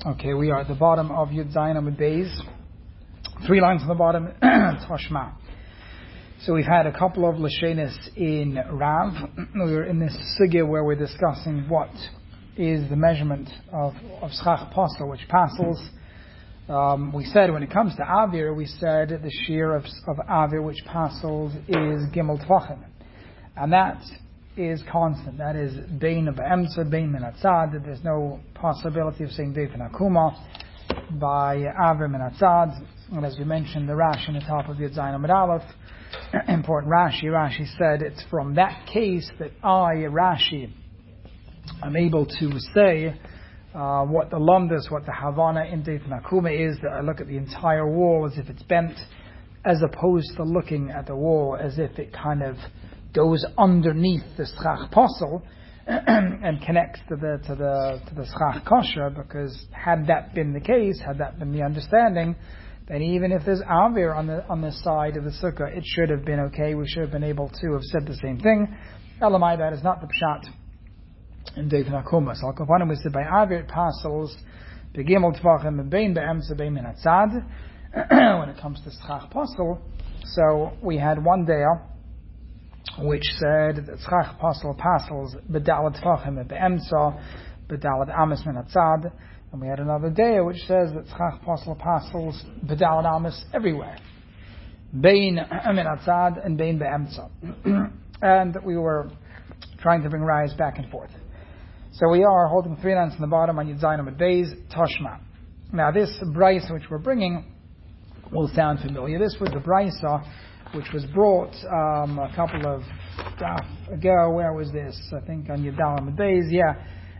Okay, we are at the bottom of Yud Zayin Amud Beis. 3 lines on the bottom, Tashma. So we've had a couple of Lashenis in Rav. We were in this sugya where we're discussing what is the measurement of Schach Pasel, which pasels. We said when it comes to Avir, we said the shear of Avir which pasels is Gimel Tvachim. And that is constant. That is Bein of Emsa, Bein Min Atzad. There's no possibility of saying Deif and Akuma by Avir Min Atzad. And as we mentioned, the Rashi on the top of Yud Zayin Amud Aleph, important Rashi. Rashi said it's from that case that Rashi, I'm able to say what the Lumdus, what the Havana in Deif and Akuma is, that I look at the entire wall as if it's bent, as opposed to looking at the wall as if it kind of goes underneath the Schach Pasel and connects to the Schach Kosher, because had that been the case, had that been the understanding, then even if there's Avir on the side of the Sukkah, it should have been okay. We should have been able to have said the same thing. Elamai, that is not the Pshat in Deif and Akuma. So Al-Kapanim we said by Avir it pasels Begimel Tvachim Bein Be'emsa Bein Min Atzad when it comes to Schach Pasel. So we had one day which said that Schach Pasel pasels B'dalat Tvachim Be'emsa B'dalat Amis Min Atzad. And we had another day which says that Schach Pasel pasels B'dalat Amis everywhere. Bein Min Atzad and Bein Be'emsa. And we were trying to bring Rayas back and forth. So we are holding 3 lines on the bottom on Yud Zayin Amud Beis, Tashma. Now this Brisa which we're bringing will sound familiar. This was the Brisa which was brought a couple of ago. Where was this? I think on Yud Zayin Amud Beis. Yeah,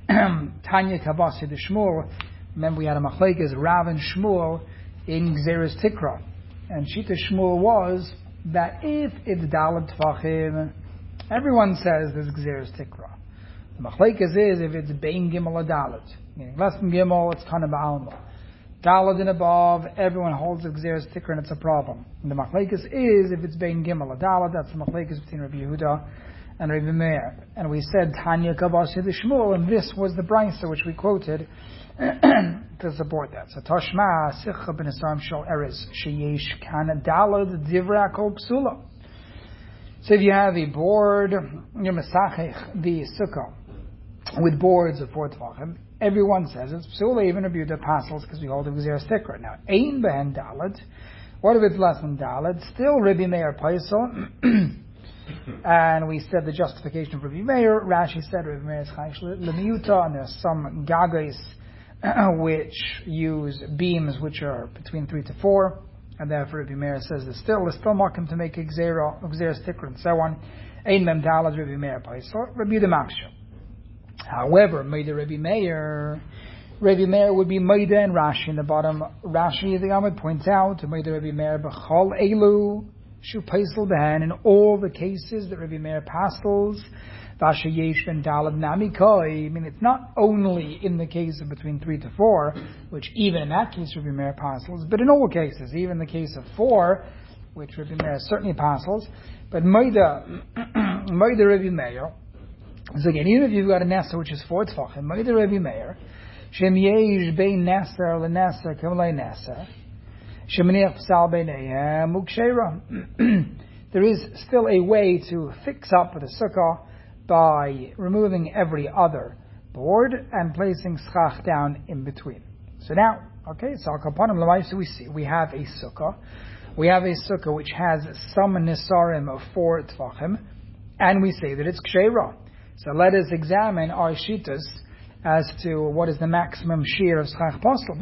Tanya Kabasi de Shmuel. Remember we had a machlekes Rav and Shmuel in Gzeres Tikra, and Shita Shmuel was that if it's Dalet Tvachim, everyone says there's Gzeres Tikra. The machlekes is if it's Bein Gimel or Dalet, meaning less than Gimel, it's kind of Ba'alma. Dalet and above, everyone holds a Gzeres Tikra and it's a problem. And the machlekes is if it's Bein Gimel or Dalet, that's the machlekes between Rabbi Yehuda and Rabbi Meir. And we said Tanya Kabasi de Shmuel, and this was the Brisa which we quoted to support that. So Tashma Sicha ben Asarim Shal Eres Sheyesh Kana Dalet Divra Kol Psula. So if you have a board, your Mesachech, the Sukkah, with boards of 4 Tvachim, everyone says it's Psula, even Rabbi Yehuda pasels, because we hold the Gzeres Tikra. Now, Ein Behen Dalet, what if it's less than Dalet? Still Rabbi Meir Paisel. And we said the justification of Rabbi Meir, Rashi said Rabbi Meir is Chayish L'Miyuta, and there's some Gagais which use beams which are between 3 to 4, and therefore Rabbi Meir says there's still markim to make Gzeres Tikra and so on. Ein Mem Dalet Rabbi Meir Paisel, Rabbi Yehuda Maksha. However, Meida Rabbi Meir would be Meida and Rashi in the bottom. Rashi, the Amud points out, Meida Rabbi Meir b'chol elu shu paisel behen, in all the cases that Rabbi Meir pastels, v'ashayesh ben dalad namikoi. I mean, it's not only in the case of between 3 to 4, which even in that case Rabbi Meir pastels, but in all cases, even in the case of 4, which Rabbi Meir certainly pastels, but Meida Rabbi Meir. So again, even if you've got a Nesa which is 4 Tvachim, Meida Rabbi Meir, Shem Yesh Bein Nesa L'Nesa Kamlei Nesa, Shemaniach Psal Beineihem Uksheira. There is still a way to fix up the Sukkah by removing every other board and placing Schach down in between. So now, okay, so Al-Kapanim L'Maisa we see, we have a Sukkah. We have a Sukkah which has some Nesarim of 4 Tvachim, and we say that it's Ksheira. So let us examine our shitas as to what is the maximum shear of Schach Pasel.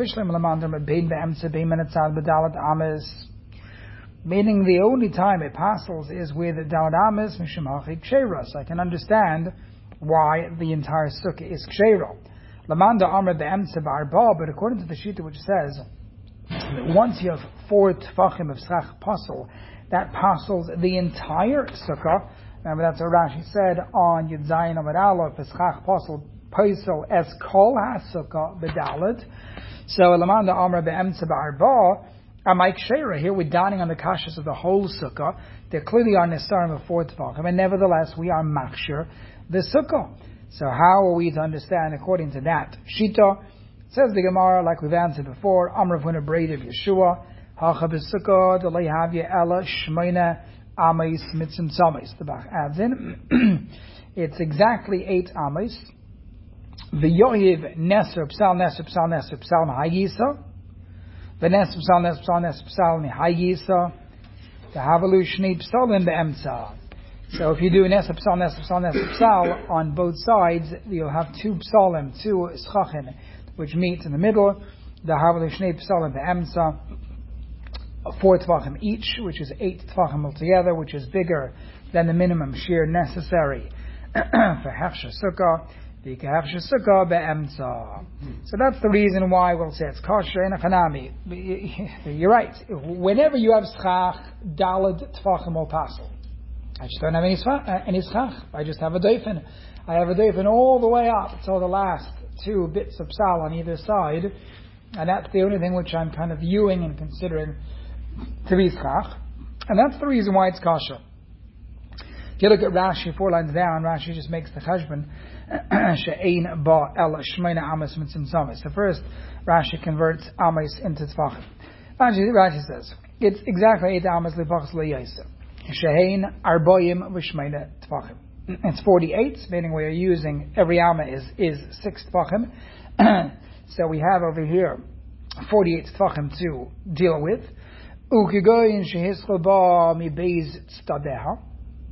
Meaning the only time it pasels is with Dalet Amis Mishum Hachi Ksheira. So I can understand why the entire sukkah is Ksheira. Lamanda Amr Be'emsa Ba'arba, but according to the shita which says that once you have 4 Tvachim of Schach Pasel, that pasels the entire sukkah. Remember, that's what Rashi said on Yud Zayin Amud Aleph, Schach Pasel Paisel Es Kol HaSukkah B'Dalet. So Lamanda Amar Be'emsa Ba'arba, Amaik Sheira, here we're downing on the kashas of the whole sukkah. They're clearly on Nesarim of 4 Tvachim, and nevertheless we are makshir the sukkah. So how are we to understand according to that shita Says the Gemara, like we've answered before, Amr of Huna Braid of Yeshua, Hacha B'Sukkah, Delay Havya Ella, Shmeina, Amis, Mitzim Samis. The Bach adds in, it's exactly 8 Amis. V'yohiv Neser, Psal, Neser, Psal, Neser, Psal, Mahayisa. V'Neser, Psal, Neser, Psal, Neser, Psal, Mahayisa. The Havalu Shnei Psalim Be'emtza. So if you do Neser, Psal, Neser, Psal, Neser, Psal on both sides, you'll have 2 Psalim, 2 Schachin, which meet in the middle. The Havalu Shnei Psalim Be'emtza. 4 Tvachim each, which is 8 Tvachim altogether, which is bigger than the minimum shear necessary for Hefsha Sukkah. So that's the reason why we'll say it's kosher in a chanami. You're right. Whenever you have schach, daled tfachim or pasel. I just don't have any schach. I just have a dofen. I have a dofen all the way up until the last 2 bits of psal on either side, and that's the only thing which I'm kind of viewing and considering to be schach, and that's the reason why it's kosher. If you look at Rashi 4 lines down, Rashi just makes the cheshbon. She'ein ba el shmeina amas mitzim samis. The first Rashi converts amas into tfachim. Rashi says it's exactly 8 amas lepachas leyaisa. She'ein arboyim v'shmeina tfachim. It's 48, meaning we are using every amma is 6 tfachim. So we have over here 48 tfachim to deal with. Ukigoyin shehischel ba mi beis tztadeha.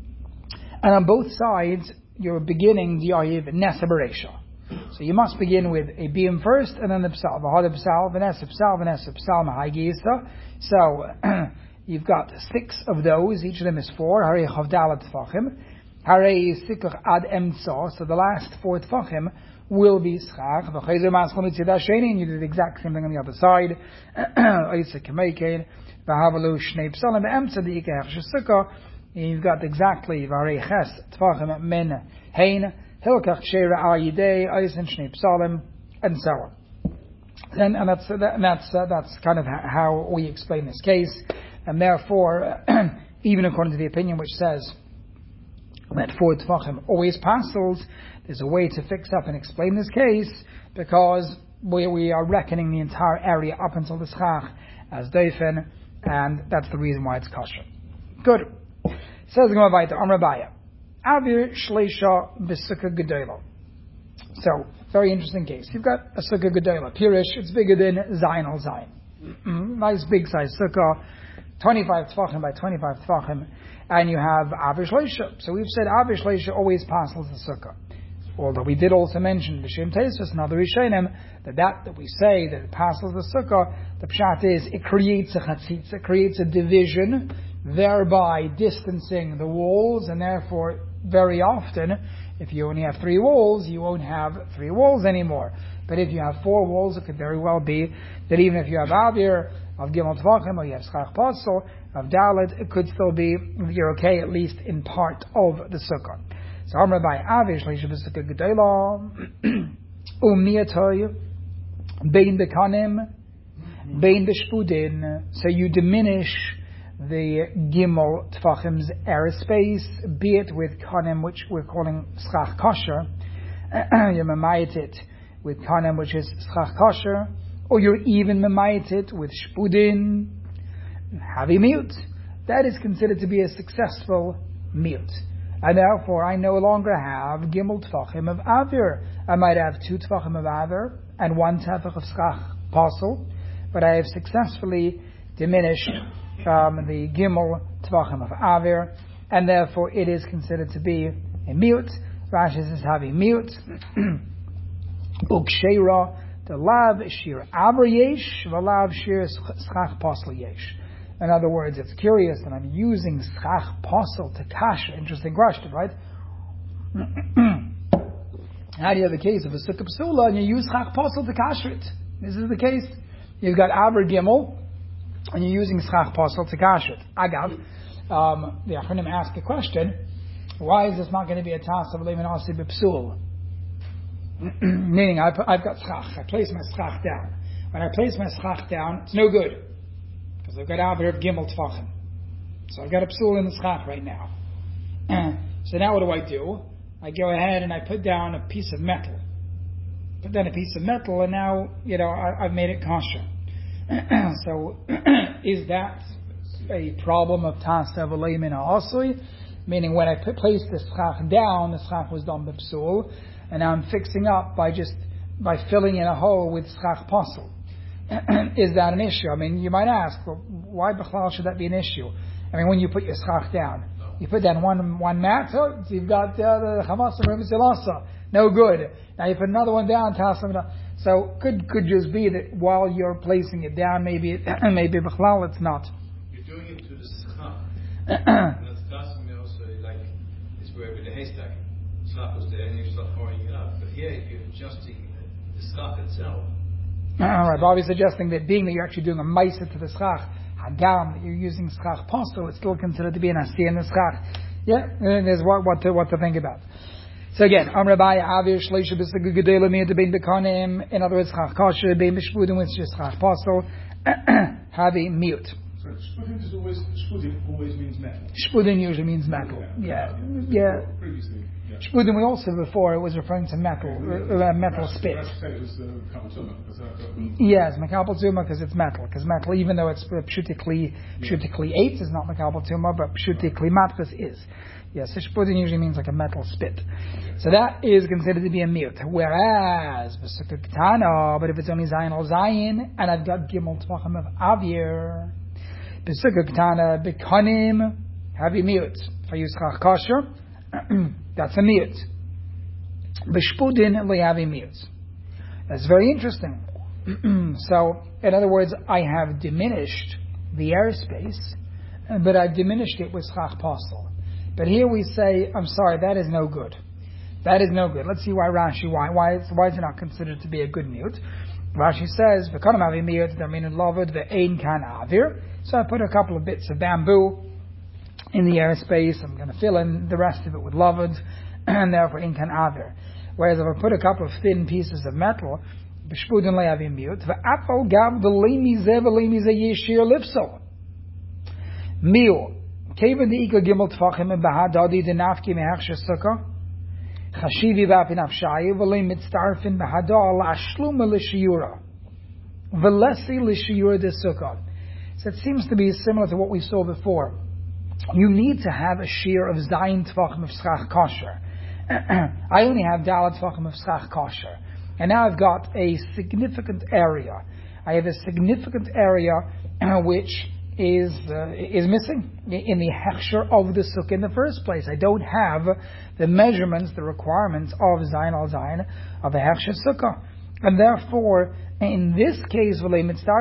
And on both sides, you're beginning the Yahiv Nesa Beresha. So you must begin with a beam first, and then the Psal. V'hada Psal, V'nesa Psal, V'nesa Psal, Mahagisa. So you've got 6 of those, each of them is 4. Harei Chavdalat Tfachim. Harei Sikach Ad Emtza. So the last 4 Tfachim will be Schach. V'chayzer Maschon Tzida Sheni, and you do the exact same thing on the other side. Oisek Kemeikein. V'havalu Shnei Psalim Be'emtza Di'ike Hechshe Sukkah. You've got exactly Varei Ches Tfachim Min Hein Hilkach Sheira Ayidei Eisen Shnei Psalim and so on. And that's kind of how we explain this case, and therefore, even according to the opinion which says that 4 Tfachim always passes, there's a way to fix up and explain this case, because we are reckoning the entire area up until the Schach as Dofen, and that's the reason why it's kosher. Good. Says the Gemara Vayta, Amar Abaya, Avir Shleisha B'Sukkah Gedola. So, very interesting case. You've got a Sukkah Gedola. Pirish, it's bigger than Zayin al Zayin. Nice big size Sukkah, 25 Tfachim by 25 Tfachim, and you have Avir Shleisha. So we've said Avir Shleisha always passes the Sukkah. Although we did also mention B'Shem Tesis and other Rishonim that we say that it passes the Sukkah, the Pshat is it creates a chatzitz, it creates a division, thereby distancing the walls, and therefore very often if you only have 3 walls, you won't have 3 walls anymore. But if you have 4 walls, it could very well be that even if you have Avir of Gimel Tvachim, or you have Schach Pasel of Dalet, it could still be you're okay at least in part of the Sukkah. So Amar by Avir Shleisha B'Sukkah Gedola Umiyatoy Bein Bekanim Bein B'Shpudin. So you diminish the Gimel Tfachim's airspace, be it with Kanim, which we're calling Schach Kosher, you mamayit it with Kanim, which is Schach Kosher, or you're even mamayit it with Shpudin, Havi Miut. That is considered to be a successful Miut. And therefore I no longer have Gimel Tfachim of Avir. I might have 2 Tfachim of Avir and 1 Tefach of Schach Pasel, but I have successfully diminished the Gimel Tvachim of Avir, and therefore it is considered to be a Miut. Rashi says having Miut. Uksheira, the Lav Shir Avir Yesh, Valav Shir Schach Pasel Yesh. In other words, it's curious that I'm using Schach Pasel to kasher. Interesting question, right? How do you have the case of a Sukkah Psula and you use Schach Pasel to kasher it? This is the case. You've got Avir Gimel, and you're using Schach Pasel to kasher it. Agav, the Achronim asked the question, why is this not going to be a task of Leman Asi B'Psul? Meaning, I've got Schach, I place my Schach down. When I place my Schach down, it's no good, because I've got Avir of Gimel Tvachim. So I've got a Psul in the Schach right now. So now what do? I go ahead and I put down a piece of metal. put down a piece of metal, and now, I've made it kosher. So, is that a problem of Tasa V'Lei Min Ha'asui? Meaning, when I place the schach down, the schach was done b'psul, and now I'm fixing up by filling in a hole with schach pasul. Is that an issue? I mean, you might ask, well, why b'chlal should that be an issue? I mean, when you put your schach down, you put down one mat, so you've got the chamas and no good. Now you put another one down, so could just be that while you're placing it down, maybe b'chlal it's not. You're doing it to the schach. And that's tassim also like it's where with the haystack. Schach was there, and you start pouring it out. But here you're adjusting the schach itself. All right, Bobby's suggesting that being that you're actually doing a ma'aseh to the schach, hagam, that you're using schach pasul, it's still considered to be an asiyah in the schach. Yeah, there's what to think about. So again, Rabbi Avir Shleisha B'Sugah Gedela Miyad Bein Bekanim. In other words, schach kosher bein b'shpudim, which is schach pasul, havi mute. So shpudim always means metal. Shpudim usually means metal. Yeah. Previously. Yeah. Shpudim, we also before it was referring to metal, metal spit. Said it was Makabel Tumah. Yes, Makabel Tumah because it's metal. Because metal, even though it's pshutikli 8 is not Makabel Tumah, but pshutikli matchas is. Yes, so shpudim usually means like a metal spit. So that is considered to be a mute. Whereas b'sukkah ketana, but if it's only zayin al zayin, and I've got gimel tvachim of avir, b'sukkah ketana b'kanim have a mute. If I use chach kosher, that's a mute. B'shpudin we have a mute. That's very interesting. So, in other words, I have diminished the airspace, but I've diminished it with schach pasul. But here we say, I'm sorry, that is no good. That is no good. Let's see why Rashi, why is it not considered to be a good mute? Rashi says, v'kanam avi mute, derminu lavud, ve'ein kan avir. So I put a couple of bits of bamboo in the airspace. I'm going to fill in the rest of it with lavud, and therefore in kan avir. Whereas if I put a couple of thin pieces of metal, b'shpudin le'avi mute, ve'apal gav v'leimi zeh v'leimi zeh yeshir lifso. Miu. Kevin the Ika Gimel Tfachim and Bahadadi the Nafki Mehachsha Sukkah Chashivi Bapin Afshayi V'lei Mitztarfin Bahadal Ashluma L'Shiyura V'lesi L'Shiyura de Sukkah. So it seems to be similar to what we saw before. You need to have a shear of Zayin Tfachim of Schach Kosher. I only have Dalat Tfachim of Schach Kosher. And now I've got a significant area. I have a significant area which is missing in the hechsher of the sukkah in the first place. I don't have the measurements, the requirements of Zayin al Zayin of a hechsher sukkah. And therefore, in this case, so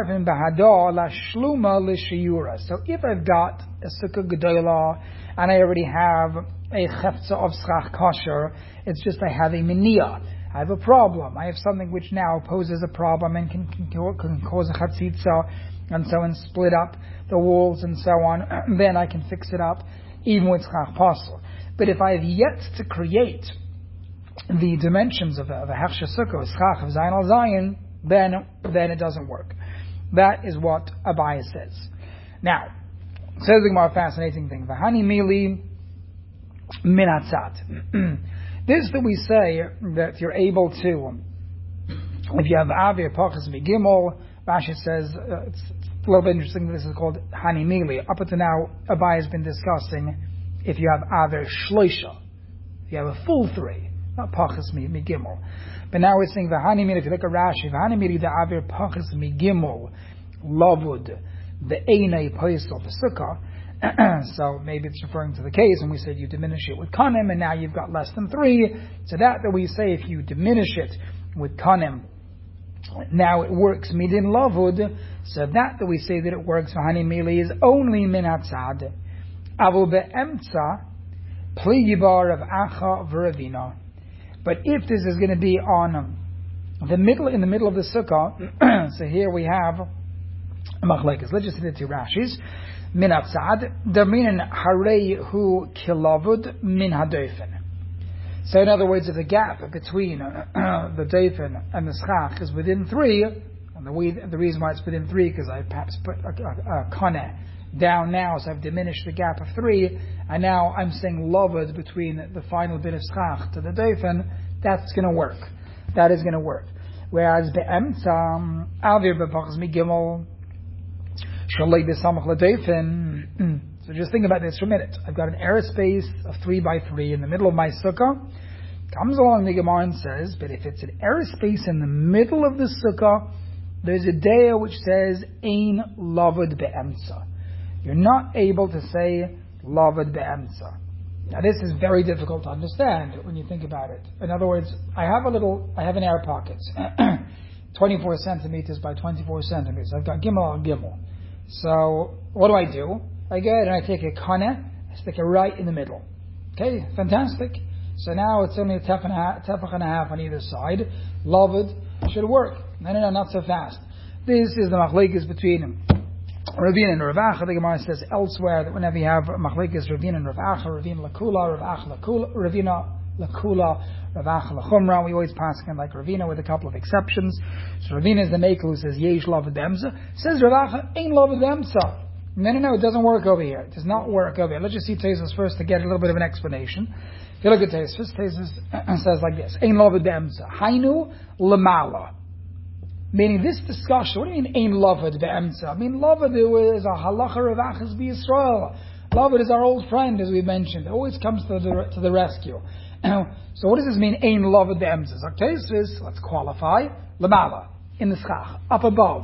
if I've got a sukkah gedolah and I already have a chefza of schach kosher, it's just I have a miniyah. I have a problem. I have something which now poses a problem and can cause a chatzitza and so on, split up the walls and so on, then I can fix it up even with schach pasul. But if I have yet to create the dimensions of a hechsher sukkah, schach of zayin al zayin, then it doesn't work. That is what Abaye says. Now, says the Gemara, fascinating thing. V'hani mili min hatzad. This that we say that you're able to, if you have avir pachas migimol, Rashi says it's a little bit interesting that this is called hani mili. Up until now, Abaye has been discussing if you have avir shloisha, if you have a full 3, not pachas migimol. But now we're saying v'hani mili. If you look at Rashi, v'hani mili the avir pachas migimol lavud the einay paisel v'sukkah. So maybe it's referring to the case when we said you diminish it with kanim, and now you've got less than 3. So that we say if you diminish it with kanim, now it works midin lavud. So that we say that it works for hani mili is only min hatzad. Avul be'emtza pligibar of acha v'ravina. But if this is going to be on the middle, in the middle of the sukkah, so here we have machlekes. Let's just hit the two Rashis. Min hatzad derminin harei hu kilavud min hadofen. So in other words, if the gap between the dofen and the schach is within 3, and the reason why it's within 3 because I perhaps put a kone down now, so I've diminished the gap of 3, and now I'm saying lavud between the final bit of schach to the dofen, that's going to work. That is going to work. Whereas be'emtza, avir bepachas migimel, shalei b'samach l'deifin. So just think about this for a minute. I've got an airspace of 3 by 3 in the middle of my sukkah. Comes along the Gemara and says, but if it's an airspace in the middle of the sukkah, there's a daya which says, ein lavud be'emtza. You're not able to say lavud be'emtza. Now this is very difficult to understand when you think about it. In other words, I have an air pocket, 24 centimeters by 24 centimeters. I've got gimel on gimel. So what do? I go ahead and I take a kaneh, I stick it right in the middle. Okay, fantastic. So now it's only a tefach and a half on either side. Lavud should work. No, not so fast. This is the machlekes between Ravina and Rav Acha. The Gemara says elsewhere that whenever you have machlekes Ravina and Rav Acha, Ravina lakula, Rav Acha lakula, Ravina lakula, Rav Acha lachumra, we always pass him like Ravina with a couple of exceptions. So Ravina is the maker who says yesh lavud be'emtza. Says Rav Acha ain't lavud be'emtza. No, it doesn't work over here. It does not work over here. Let's just see Teisus first to get a little bit of an explanation. If you look at Teisus, Teisus says like this: Ein lavud be'emtza, hainu lemala. Meaning this discussion, what do you mean Ein lavud be'emtza? I mean lavud is a halacha Rav Achas b'Yisrael. Lavud is our old friend, as we mentioned. It always comes to the rescue. So what does this mean Ein lavud be'emtza? So Teisus, let's qualify, lemala, in the schach, up above.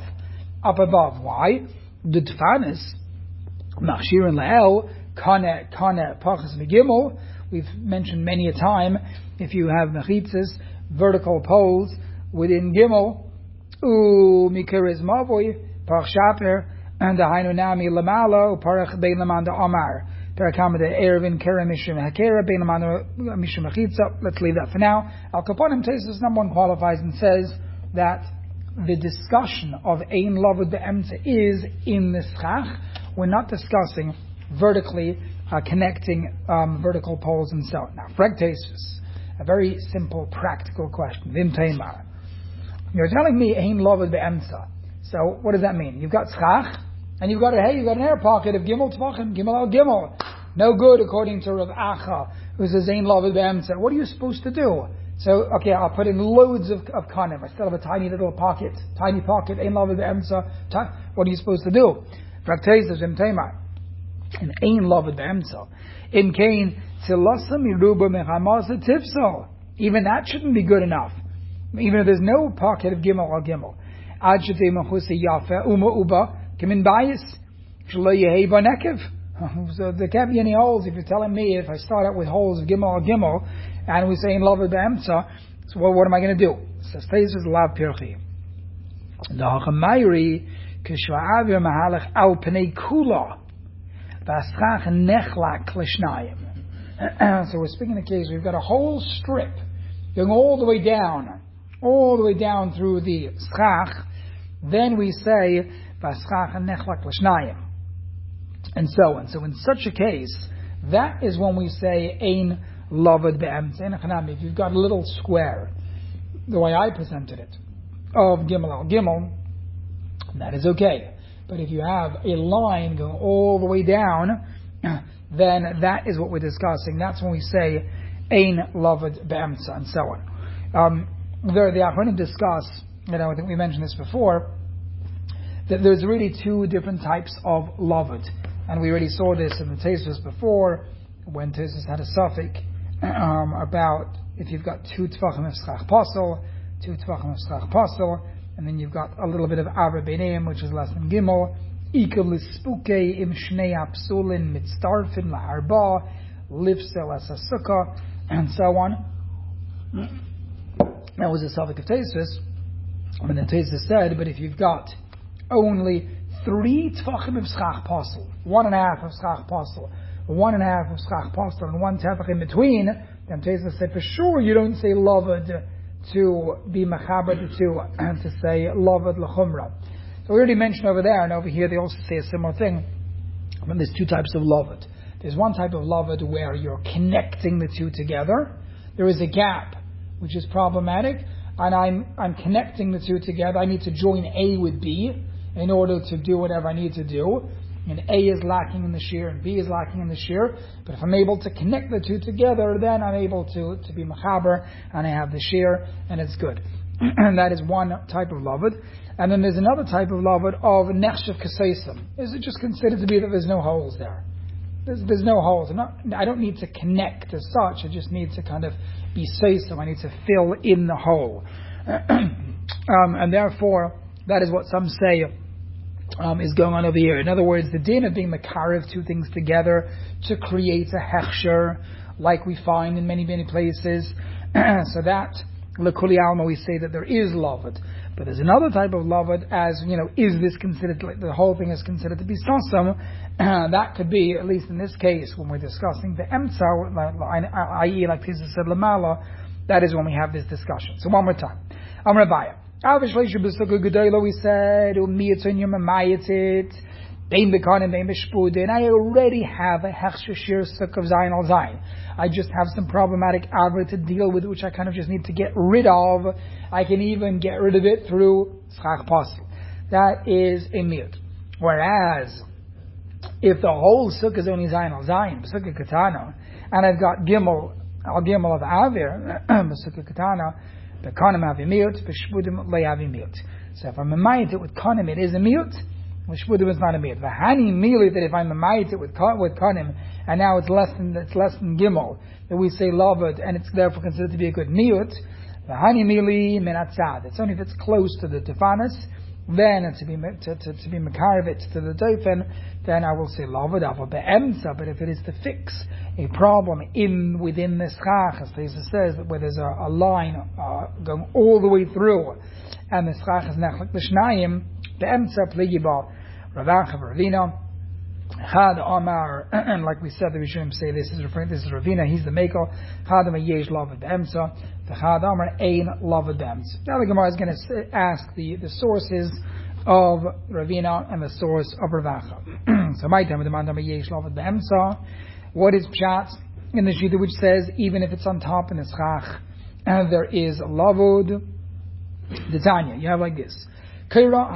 Why? The Tfanis, Machshir and La'el, Kane, Pachas Megimel. We've mentioned many a time, if you have mechitzas, vertical poles within Gimel, Mikiriz Mavoy, Parach Shaper, and the Hainu Nami Lamala, Parach Bein Lamanda Amar, Parakama de Erevin Kera Mishim Hakera, Bein Lamanda Mishim Mechitza. Let's leave that for now. Al Kaponim Tesis number 1 qualifies and says that the discussion of Ein lavud be'emtza is in the schach. We're not discussing vertically connecting vertical poles and so on. Now, frag Teisus, a very simple, practical question. Vim Teimar. You're telling me Ein lavud be'emtza. So, what does that mean? You've got schach, and you've got an air pocket of gimel tvachim, gimel al gimel. No good, according to Rav Acha, who says Ein lavud be'emtza. What are you supposed to do? So, okay, I'll put in loads of kanim. I still have a tiny little pocket, ein lavud be'emtza. What are you supposed to do? Fraktezes im tema. In ein lavud be'emtza. In kain tzilasa miruba mechamasa tifsal. Even that shouldn't be good enough. Even if there's no pocket of gimel or gimel. Ad shetei mechusa yafe uma uba kimin bayis shlo yehei banekev. So there can't be any holes. If you're telling me if I start out with holes of gimel or gimel, and we say in lavud be'emtza, so what am I going to do? Says Teisus lav pirchi. The hachamayri kishva'avir mahalach al pnei kula v'aschach nechlak l'shnayim. So we're speaking in the case we've got a whole strip going all the way down through the schach. Then we say v'aschach nechlak l'shnayim, and so on. So in such a case, that is when we say ein lavud be'emtza. If you've got a little square, the way I presented it, of gimel al gimel, that is okay. But if you have a line going all the way down, then that is what we're discussing. That's when we say ein lavud be'emtza, and so on. The Achronim discuss, I think we mentioned this before, that there's really 2 different types of lavud. And we already saw this in the Teisus before, when Teisus had a suffix about if you've got 2 tefachim of schach pasel, 2 tefachim of schach pasel, and then you've got a little bit of avra beineim, which is less than gimel, ikel lispuke im shnei apsulin mitztarfin la'arba, lifsel as a sukkah, and so on. That was a suffix of Teisus. When the Teisus said, but if you've got only 3 tefachim of schach pasel, 1.5 of schach pasel, 1.5 of schach pasel, and 1 tefach in between, then Teisus said for sure you don't say lavud to be mechaber to say lavud l'chumra. So we already mentioned over there, and over here they also say a similar thing. But there's 2 types of lavud. There's one type of lavud where you're connecting the 2 together. There is a gap, which is problematic, and I'm connecting the 2 together. I need to join A with B in order to do whatever I need to do. And A is lacking in the shear and B is lacking in the shear. But if I'm able to connect the 2 together, then I'm able to be mechaber and I have the shear and it's good. and that is one type of lavud. And then there's another type of lavud of nechshav kaseisim. Is it just considered to be that there's no holes there? There's no holes. I don't need to connect as such. I just need to kind of be seisim. I need to fill in the hole. And therefore, that is what some say is going on over here. In other words, the din of being makarev two things together to create a hechsher, like we find in many, many places. So that, lekuli alma, we say that there is lavud. But there's another type of lavud, as, is this considered, like the whole thing is considered to be sasam? That could be, at least in this case, when we're discussing the emtza, i.e. like Tisa said, lamala, that is when we have this discussion. So one more time. Amar Abaya. We said, and I already have a hechsher shir suk of zayin al zayin. I just have some problematic avra to deal with, which I kind of just need to get rid of. I can even get rid of it through schach pasul. That is a miyut. Whereas, if the whole suk is only zayin al zayin, b'sukkah katana, and I've got gimel of avir, b'sukkah katana, b'kanim avi miyut, b'shbudim le avi miyut. So if I'm a mayit it with kanim, it is a miyut. Shbudim is not a miyut. V'hani mili, that if I'm a mayit it with kanim, and now it's less than gimel, that we say lavud, and it's therefore considered to be a good miyut. V'hani mili minatzad. It's only if it's close to the tefanis, then to be makarev to the dofen, then I will say lavud aval be'emtza. But if it is to fix a problem within the schach, as Teza says, where there's a line going all the way through, and the schach is nachlik l'shnayim, be'emtza pligi ba Ravacha Ravina Chad Amar, and like we said, the Rishonim say this is Ravina, he's the maker. Chad Amar yesh lavud be'emtza, the Chad Amar ein lavud be'emtza. Now the Gemara is going to ask the sources of Ravina and the source of Ravacha. So my time, the man Amar yesh lavud be'emtza. What is pshat in the shita which says even if it's on top in the schach, and there is lavud? The Tanya, you have like this. So we know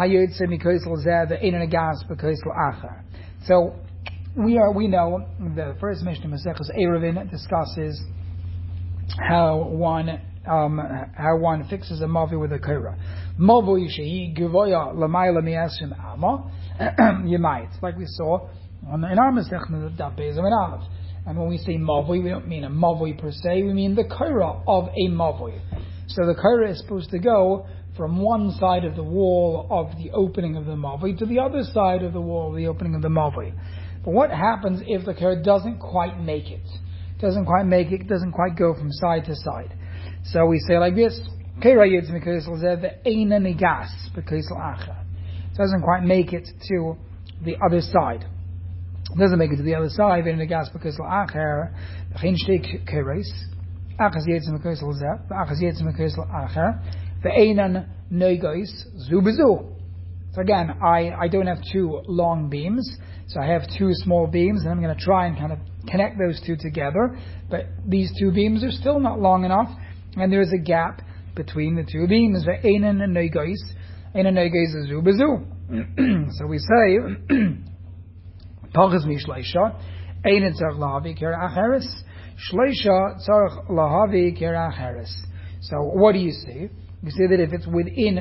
the first Mishnah Maseches Eruvin discusses how one fixes a mavi with a kaira. Mavi shehi givoya l'mayla mi'asim ama. You might, like we saw in our Masechta Daf Beis Amud Aleph. And when we say mavi, we don't mean a mavi per se. We mean the kaira of a mavi. So the kaira is supposed to go from one side of the wall of the opening of the mavi to the other side of the wall of the opening of the mavi. But what happens if the kaira doesn't quite make it? Doesn't quite go from side to side. So we say like this: kaira yitz mekaisel zeh ve'eina nigas bekaisel acher. Doesn't quite make it to the other side. Doesn't make it to the other side. Ve'eina nigas bekaisel acher. V'chein shtei kairais. Achas yitz mekaisel zeh. Achas yitz mekaisel acher. Ve'einan neigos zu bezu. So again, I don't have two long beams, so I have two small beams, and I'm going to try and kind of connect those two together. But these two beams are still not long enough, and there is a gap between the two beams. Ve'einan neigos zu bezu. So we say, Pachas mi shleisha, einan tzarich lahavi kera acheres, shleisha tzarich lahavi kera acheres. So what do you see? You see that if it's within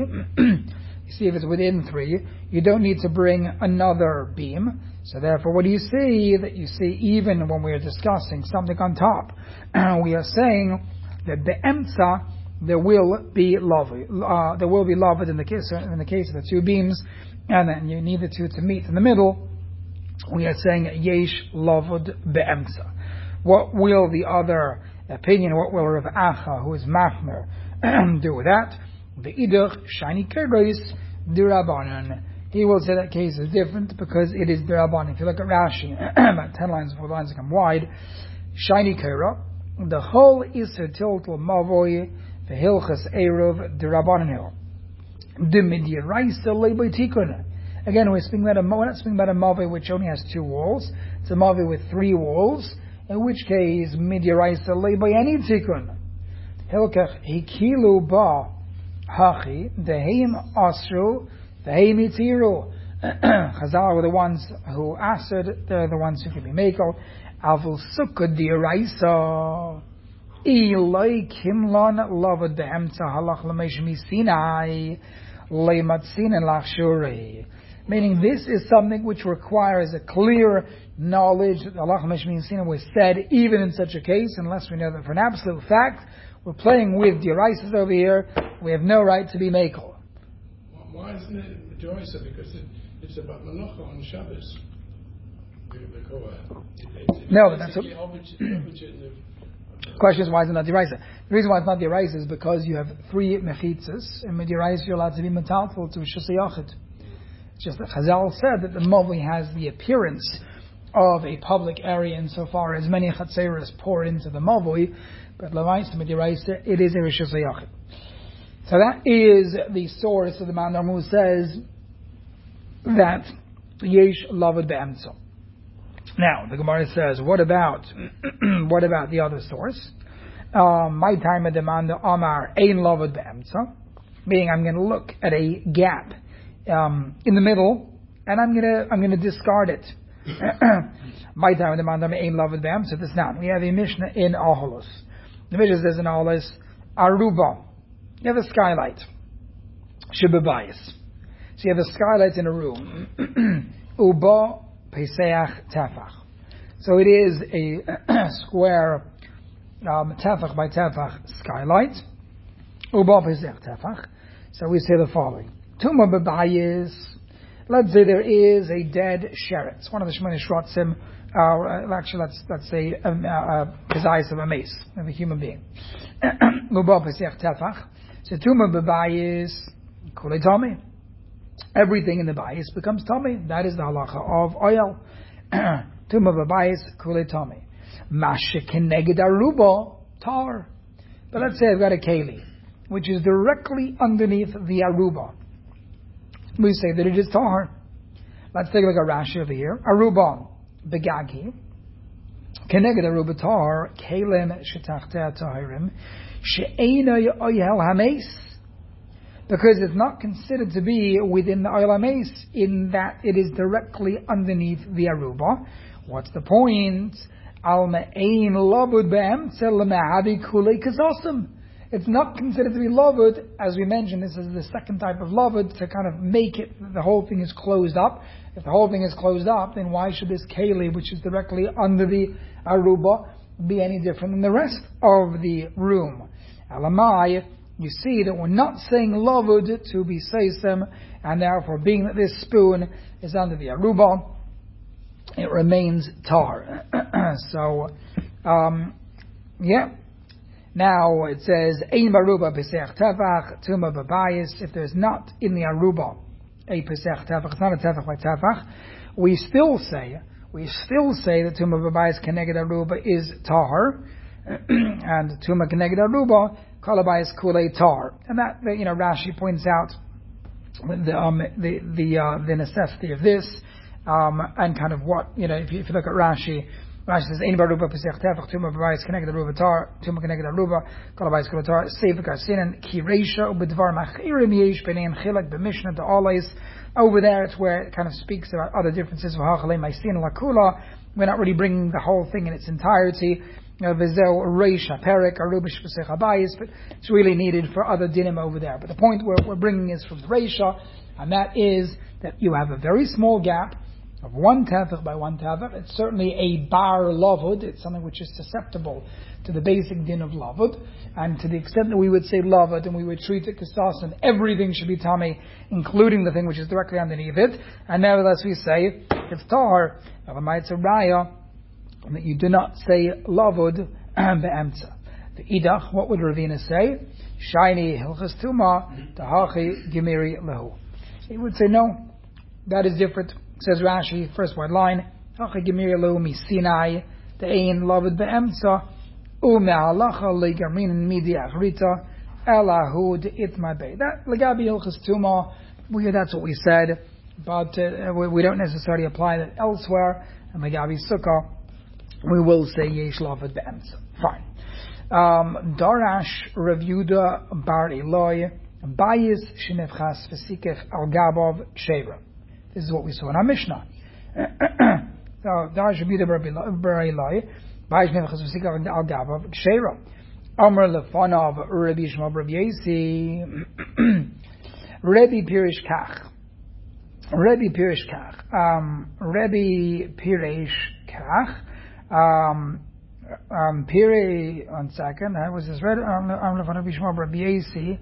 three, you don't need to bring another beam. So therefore, what do you see? That you see even when we are discussing something on top, we are saying that the emtza there will be lavud in the case of the two beams, and then you need the two to meet in the middle. We are saying yesh lavud be'emtza. What will the other opinion? What will Rav Acha, who is mafmer, do with that? The idach shiny kergois dirabanan. He will say that case is different because it is dirabanan. If you look at Rashi, about 10 lines, 4 lines become wide. Shiny kera, the whole iser tiltal mavoy the hilchas eruv dirabanan hill. The midyaraisa leboy tikun. Again, we're not speaking about a mavoy which only has 2 walls. It's a mavoy with 3 walls. In which case, midyaraisa leboy any tikun. Hilkach hikilu ba hachi deheim asru deheim itiru. Chazal were the ones who answered. They're the ones who can be mako. Avul sukkah diaraisa. Ilay kimlon lavad be'emtza halach l'meish misinai leimatzin lachshuri. Meaning this is something which requires a clear knowledge that halach l'meish misinai was said even in such a case, unless we know that for an absolute fact we're playing with deraises over here, we have no right to be makel. Why isn't it derisa? Because it's about Menucha on Shabbos. No, but that's the question is why is it not deraisa? The reason why it's not deraisa is because you have 3 mechitzas, and with deraisa you're allowed to be metalful to shusay yachid. It's just that Chazal said that the mavli has the appearance of a public area insofar as many chatzeros pour into the mavli, but lamaisa with deraisa it is a shusay yachid. So that is the source of the Man Armu says that yesh lavad be'emtza. Now, the Gemara says, what about the other source? My time at the man Amar ein lavad be'emtza, meaning I'm going to look at a gap in the middle, and I'm going to discard it. My time at the man ein lavad be'emtza. This now we have a Mishnah in Aholus. The Mishnah says in Aholus, Aruba. You have a skylight, shibabayis. So you have a skylight in a room. Uba Peseach Tefach. So it is a square Tefach by Tefach skylight. Uba Peseach Tefach. So we say the following. Tuma Bebayis. Let's say there is a dead sheretz. One of the Shemini Shrotzim, actually let's say Pezayis of a mace, of a human being. Uba Peseach Tefach. So Tuma Bebayis Kulei Tomei. Everything in the bayis becomes tummy. That is the halacha of oil. Tumah b'bayis kulei tummy. Mashe keneged aruba tar. But let's say I've got a keli, which is directly underneath the aruba. We say that it is tar. Let's take a look at Rashi over here. Aruba begagi. Keneged aruba tar kelim shetachtea tahirim she'ena oyel hameis. Because it's not considered to be within the oil mace in that it is directly underneath the aruba. What's the point? It's not considered to be lavud, as we mentioned. This is the second type of lavud to kind of make it the whole thing is closed up. If the whole thing is closed up, then why should this keli, which is directly under the aruba, be any different than the rest of the room? Alamai. You see that we're not saying lavud to be seisem, and therefore, being that this spoon is under the aruba, it remains tar. So, yeah. Now it says ein baruba pesach tefach tuma babayis. If there's not in the aruba a pesach tefach, it's not a tefach by tefach. We still say that tuma babayis keneged aruba is tar, and tuma keneged aruba Kalabai is kulei tar, and that Rashi points out the necessity of this, and kind of what if you look at Rashi says ein baruba pesach tefach tuma b'bayis connected aruba tar tuma connected aruba Kalabai is kulei tar sefer karsinan kireisha ubedvar machirim yesh b'neim chilek b'mishnah to always. Over there, it's where it kind of speaks about other differences of hachalei ma'asin lakula. We're not really bringing the whole thing in its entirety. But it's really needed for other dinim over there. But the point we're bringing is from the Reisha, and that is that you have a very small gap of 1 tefach by 1 tefach. It's certainly a bar lavud. It's something which is susceptible to the basic din of lavud. And to the extent that we would say lavud and we would treat it kisas, and everything should be tamei, including the thing which is directly underneath it. And nevertheless we say it's tahar. It's a raya that you do not say lavud be'emtza. The idach, what would Ravina say? Shiny hilchas tuma tahachi gemiri lehu. He would say no, that is different. Says Rashi, first word line, hachi gemiri lehu mi Sinai te'ein lavud be'emtza u'me'alacha le'garmin midi achrita elahud itma bei. That legabi hilchas tuma, that's what we said, but we don't necessarily apply that elsewhere. And legabi sukkah, we will say yesh lavud be'emtza. Fine. Darash Rav Yehuda bar Eloi bayis shenevchas v'sikef al gabav sheva. This is what we saw in our Mishnah. So Darash Rav Yehuda bar Eloi bayis shenevchas v'sikef al gabav sheva. Amr Lefanov Rabbi Shmuel Rabbi Yasi Rabbi Pirish Kach. Rabbi Pirish Kach. Rabbi Pirish Kach. Piri, 1 second. I was just read. Amr Lefanov Rabbi Shmuel Rabbi Yasi.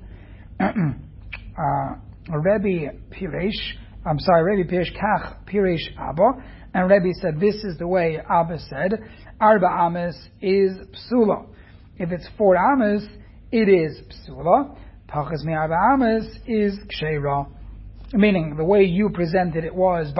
Rabbi Pirish. Rabbi Pirish Kach Pirish Abba. And Rabbi said, this is the way Abba said, Arba Ames is Psula. If it's 4 Ames, it is Psula. Pachas mi Arba Ames is Ksheira. Meaning, the way you presented it was,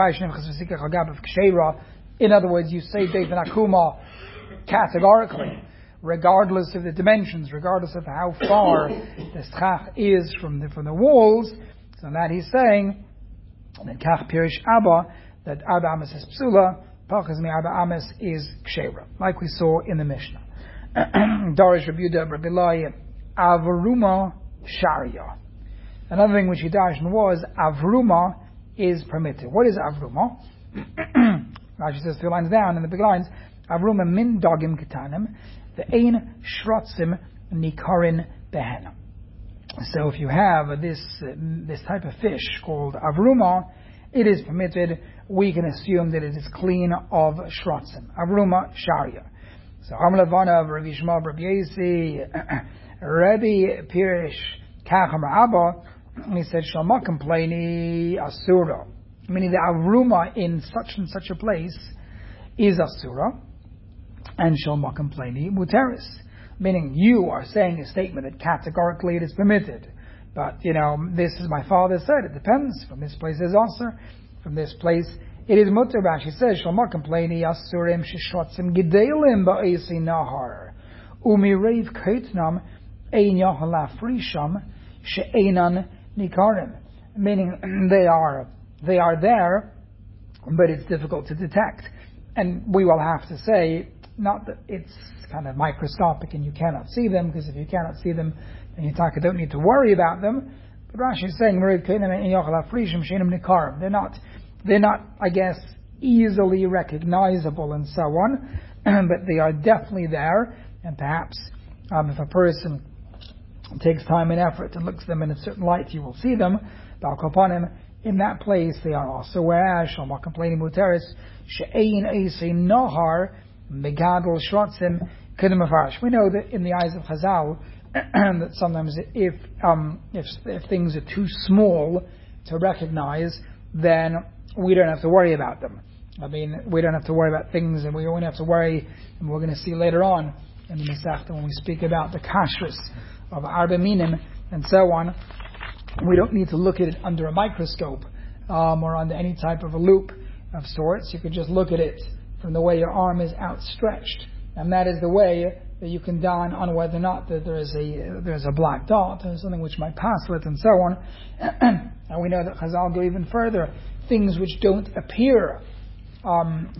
in other words, you say Devan Akuma categorically, regardless of the dimensions, regardless of how far the schach is from the walls. So that he's saying, that Kach Pirish Abba, that Arba Ames is Psula, Pachas mi Arba Ames is Ksheira, like we saw in the Mishnah. Darish Rabbi Yehuda Rabbi Lai Avruma Sharia. Another thing which he dashed was Avruma is permitted. What is Avruma? Rashi says 2 lines down in the big lines. Avruma min dogim ketanim ve'ein shrotzim nikarin behenam. So if you have this type of fish called Avruma, it is permitted. We can assume that it is clean of shrotzim. Avruma Sharia. So Amlavana of Rabbi Shmuel Rabbi Yasi, Rabbi Pirish Kacham Abba, he said Shalma Complaini Asura, meaning the Avruma in such and such a place is Asura, and Shalma Complaini Muteris, meaning you are saying a statement that categorically it is permitted. But, this is my father said, it depends. From this place is Asur, from this place it is mutter. Rashi says, Shalma Complaini Asurim Shishrotzim Gedalim Ba'esi Nahar Umirev Kaitnam Ein Yahala Frisham She'enan Nikarim. Meaning they are there, but it's difficult to detect. And we will have to say, not that it's kind of microscopic and you cannot see them, because if you cannot see them, then you don't need to worry about them. But Rashi is saying, they're not, I guess, easily recognizable and so on, but they are definitely there, and perhaps if a person takes time and effort to look at them in a certain light, you will see them. In that place, they are also whereas Shalma complaining muteris she'ein eisei nohar megadol shrotzim kedem avarish. We know that in the eyes of Chazal that sometimes if things are too small to recognize, then we don't have to worry about them. We don't have to worry about things, and we only have to worry, and we're going to see later on in the Masechta when we speak about the kashrus of Arba Minim and so on. We don't need to look at it under a microscope or under any type of a loop of sorts. You could just look at it from the way your arm is outstretched, and that is the way that you can dawn on whether or not that there's a black dot or something which might pass it and so on. And we know that Chazal go even further. Things which don't appear to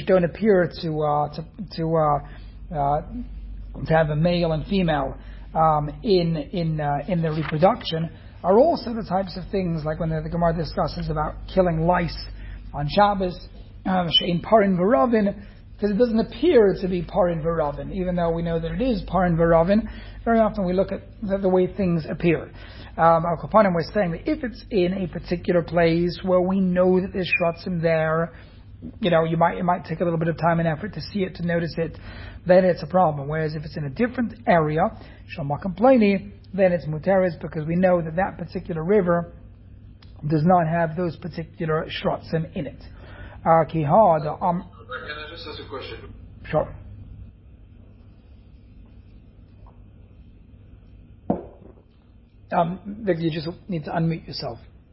have a male and female in the reproduction are also the types of things like when the Gemara discusses about killing lice on Shabbos, she'in parin v'ravin, because it doesn't appear to be parin v'ravin, even though we know that it is parin v'ravin. Very often we look at the way things appear. Al Kapanim was saying that if it's in a particular place where we know that there's shrotzim there, it might take a little bit of time and effort to see it, to notice it, then it's a problem. Whereas if it's in a different area, Shalma Complaini, then it's muteris, because we know that particular river does not have those particular shrotzim in it. Can I just ask a question? Sure. Vic, you just need to unmute yourself.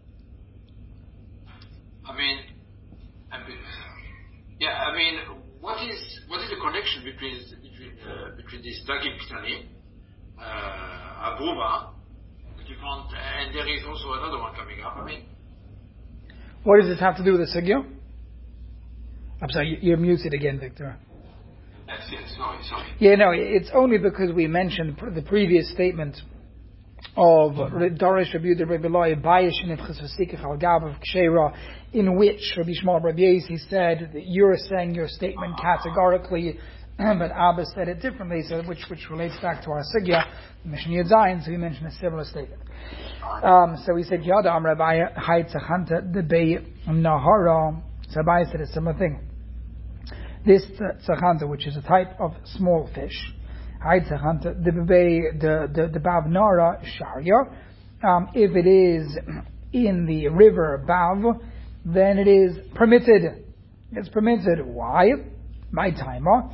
What is the connection between this Dagim Ktanim, Avruma, and there is also another one coming up? What does this have to do with the sugya? I'm sorry, you're muted again, Victor. Yes, sorry. Yeah, no, it's only because we mentioned the previous statement of Darish Rabbi Yehuda Rabbi Lai Bayish Nifchas V'Sikach Al Gav of Ksheira, in which Rabbi Shmuel Rabbi Yasi said that you're saying your statement categorically but Abba said it differently, so which relates back to our Sugya, Mishnah Yud Zayin, so he mentioned a similar statement. So he said, Yada Am Rabbi Hai Tzachanta Debei Nahara. So Rabbi said a similar thing. This Tzachanta, which is a type of small fish, Hai Tzachanta Debei the Bav Nara Sharia, if it is in the river Bav, then it is permitted. It's permitted. Why? My timer.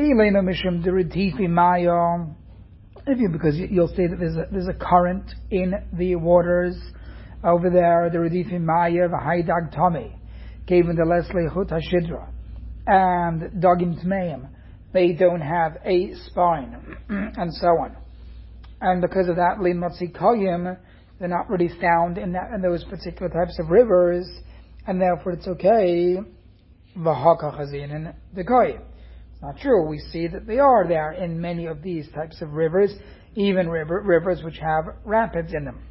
Because you'll see that there's a current in the waters over there. The Redifi Maya, the Haidag Tomei, given the Leslie Hut Hashidra, and Dogim Tmeim. They don't have a spine, and so on. And because of that, Lin Motzi Koyim, they're not really found in those particular types of rivers, and therefore it's okay. V'haka Chazin the Koyim. Not true. We see that they are there in many of these types of rivers, even rivers which have rapids in them.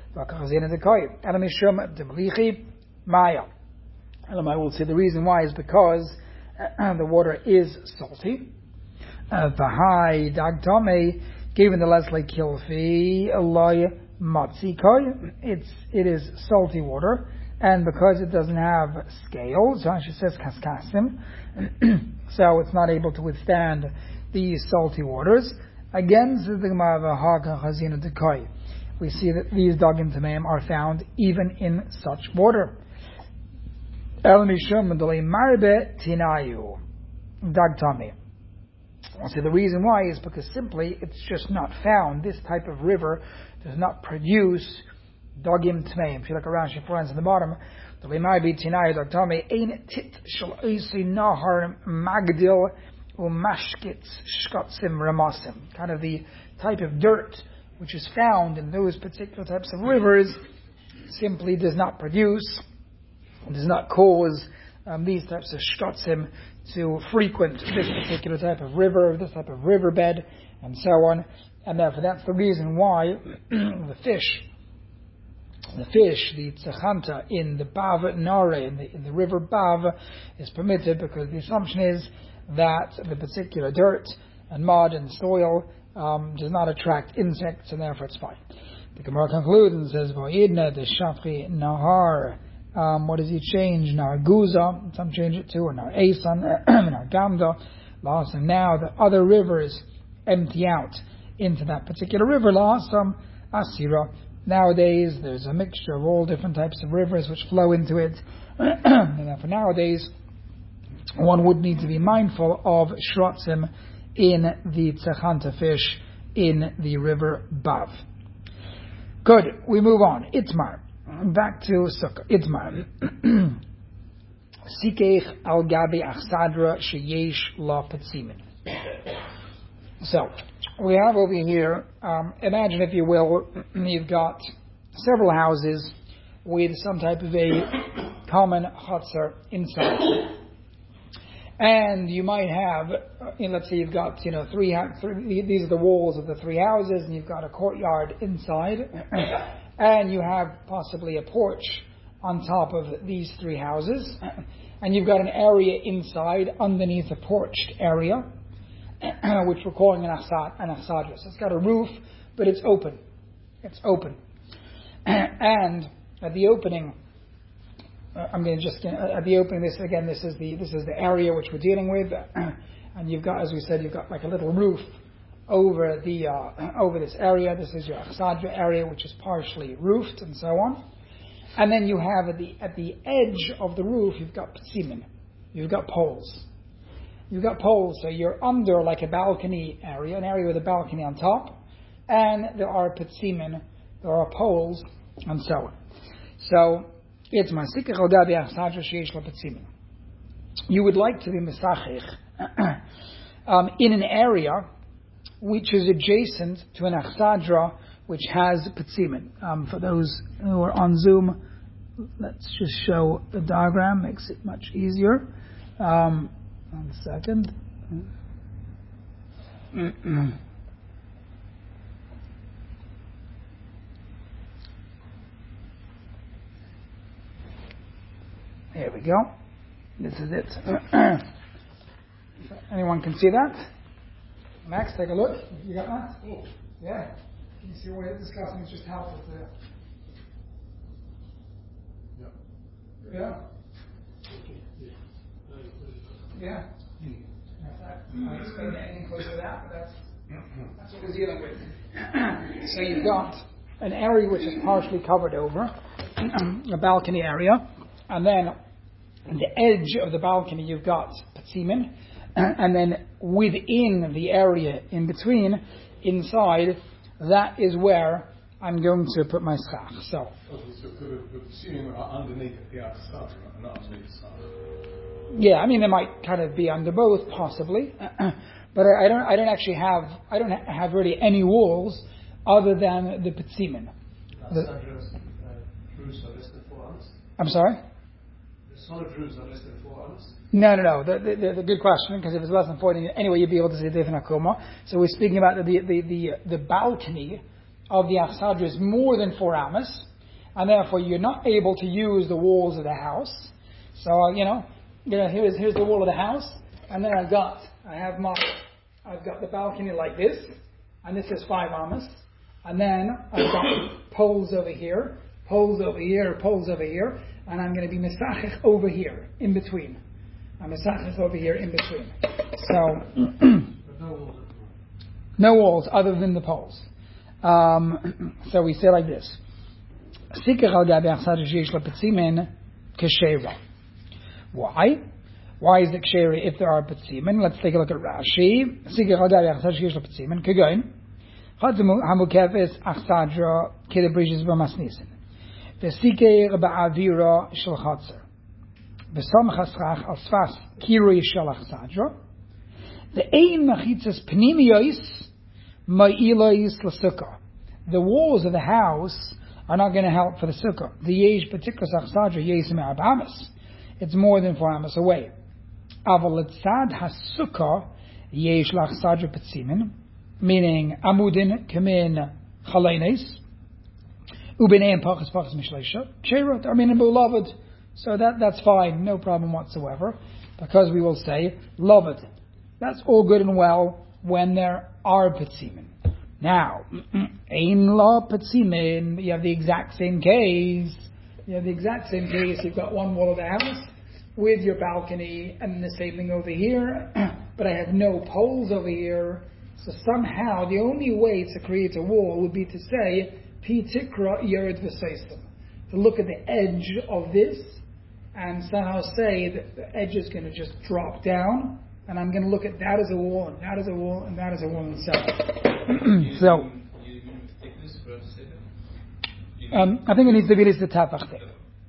Elamai will say the reason why is because the water is salty. V'hai dagtame, given the Leslie Kilfi, Eloi Matzikoi, it is salty water, and because it doesn't have scales, Rashi says kaskasim, so it's not able to withstand these salty waters. Again, we see that these dogim tameim are found even in such water. So the reason why is because simply it's just not found. This type of river does not produce dogim tmeim. If you look around, she finds in the bottom, kind of the type of dirt which is found in those particular types of rivers simply does not produce, does not cause these types of shkotzim to frequent this particular type of river, this type of riverbed, and so on. And therefore that's the reason why the fish, the tzachanta in the Bav Nare, in the river Bav, is permitted because the assumption is that the particular dirt and mud and soil does not attract insects, and therefore it's fine. The Gemara concludes and says, "V'idna the Shafri Nahar." What does he change? Nar Guza, some change it to, or Nar Esan, Nar Gamda. And now the other rivers empty out into that particular river. La'asam Asira. Nowadays, there's a mixture of all different types of rivers which flow into it. And therefore nowadays, one would need to be mindful of shrotzim in the tzachanta fish in the river Bav. Good, we move on. Itmar. Back to Sukkah. Itmar. Sikech al gabi achsadra sheyesh la petzimin. So, we have over here, imagine if you will, you've got several houses with some type of a common chutzner inside. And you might have, let's say you've got, three, these are the walls of the three houses, and you've got a courtyard inside, and you have possibly a porch on top of these three houses, and you've got an area inside underneath a porched area, which we're calling an achsadra. So it's got a roof, but it's open. It's open. And at the opening, at the opening, this is the area which we're dealing with, and you've got, as we said, you've got like a little roof over this area. This is your achsadra area, which is partially roofed, and so on. And then you have at the edge of the roof, you've got petzimin. You've got poles. You've got poles, so you're under like a balcony area, an area with a balcony on top, and there are petzimin, there are poles, and so on. So it's masikach al gabi achsadra sheyesh la petzimin. You would like to be mesachich in an area which is adjacent to an achsadra which has petzimin. For those who are on Zoom, let's just show the diagram, makes it much easier. 1 second. There we go. This is it. Anyone can see that? Max, take a look. You got that? Oh. Yeah. Can you see what we're discussing? It's just helpful to. Yeah. Yeah. Yeah. I explained anything close to that, but that's what we're dealing with. So you've got an area which is partially covered over, a balcony area, and then on the edge of the balcony you've got patzimin, and then within the area in between, inside, that is where I'm going to put my schach. So the ceiling underneath the outside, not underneath the side. yeah, I mean they might kind of be under both, possibly, but I don't actually have really any walls other than the patzimin. I'm sorry? The solid roofs are less than 4 hours? No. The good question, because if it's less than 40, anyway, you'd be able to see different akuma. So we're speaking about the balcony of the Achsadra is more than 4 amas, and therefore you're not able to use the walls of the house. So, here's the wall of the house, and then I've got the balcony like this, and this is 5 amas, and then I've got poles over here, poles over here, and I'm going to be mesachich over here, in between. I'm mesachich over here, in between. So, But no walls at all. no walls other than the poles. So we say like this. Why? Why is it kshera if there are patzimin? Let's take a look at Rashi. Hamukefes achsadra kedebrishes b'masnisin. V'sikeir ba'avira shel chatzer. V'sam chaschach al sfas kirui shel achsadra. Ve'ein machitzas pnimiyos ma'ilois l'sukkah. The walls of the house are not going to help for the sukkah. The yesh particular achsadra yesh me'abamas. It's more than 4 amas away. Aval letzad hasukkah yesh lachsadra patzimin. Meaning amudin kamin chalenes ubeneim pachas mishleisha kshera. I mean in beloved, so that's fine, no problem whatsoever, because we will say loved. That's all good and well when there are patzimin. Now, ein la patzimin, you have the exact same case. You've got one wall of the house with your balcony, and the same thing over here. But I have no poles over here. So somehow the only way to create a wall would be to say Pi Tikra Yered V'Seisem, to look at the edge of this and somehow say that the edge is going to just drop down, and I'm going to look at that as a wall, and that as a wall, and that as a wall, and so on. So thickness for us to say that? I think it needs to be this the tafach thing.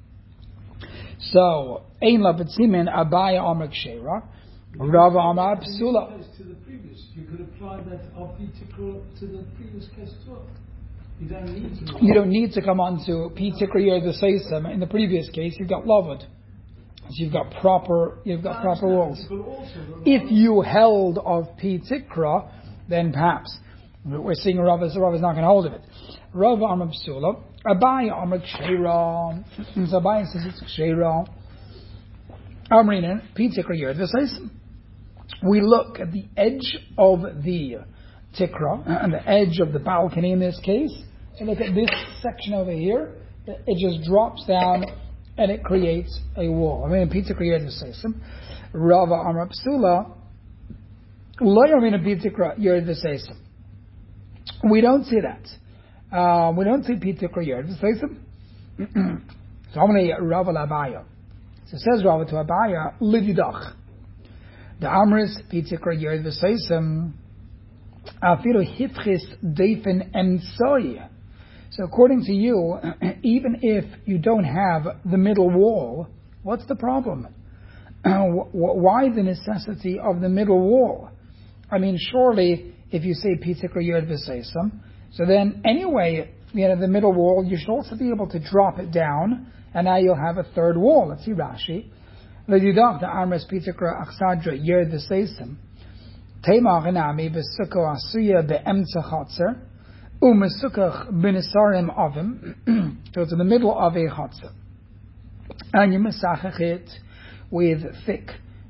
So Ein La B'Tzimin Abaya Amar Kshera Rava Amar Psula. To the previous, you could apply that of the to the previous case as well. You don't need to come on to Pi Tikra Yer the Seisem. In the previous case, you've got Lavud. So you've got proper walls. If you held of Pi Tikra, then perhaps we're seeing Rava's not going to hold of it. Rava Amar Psula, Abaya Amar Kshera. So Abaya says it's Kshera. Amrinen Pi Tikra Yer the Seisem. We look at the edge of the tikra, and the edge of the balcony in this case, and look at this section over here. It just drops down and it creates a wall. I mean, Pi Tikra Yer the Seisem. Rava Amar Psula, Lo Yamin Pi Tikra Yer the Seisem. We don't see that. We don't see Pi Tikra Yer the Seisem. So how many Rava Labaya? So it says Rava to Abaya, Lididach. The Amris Pi Tikra Yer the Seisem. Afiru Hifchis Defen Emsoy. So according to you, even if you don't have the middle wall, what's the problem? Why the necessity of the middle wall? I mean, surely if you say Pi Tikra Yer the Seisem, so then anyway, the middle wall, you should also be able to drop it down, and now you'll have a third wall. Let's see Rashi. L'didach the Amris Pi Tikra Achsadra Yer the Seisem. Teimach enami b'sukkah asuya be'emtza chatzer u'mesukkach b'nesarim avim. So it's in the middle of a chatzer, and you mesachach it with thick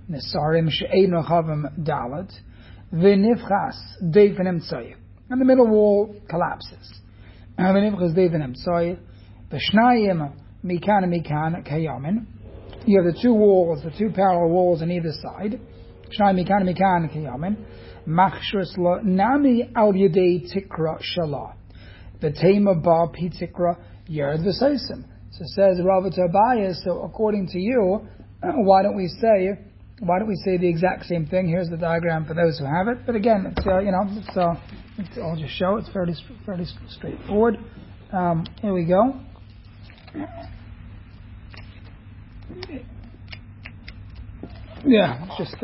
Nesarim she'ein chavim dalet, v'nifchas deifin emtzoi. And the middle wall collapses. V'nifchas deifin emtzoi, v'shnayim mikan mikan kayamin. You have the two walls, the two parallel walls on either side. Shnayim mikan mikan kayamin. Machshus lo nami al yedei tikra shalah. V'tema ba pi tikra yerd v'seisim. So says Rava to Abaye, so according to you, why don't we say the exact same thing? Here's the diagram for those who have it. But again, I'll just show. It's fairly straightforward. Here we go. Yeah, it's just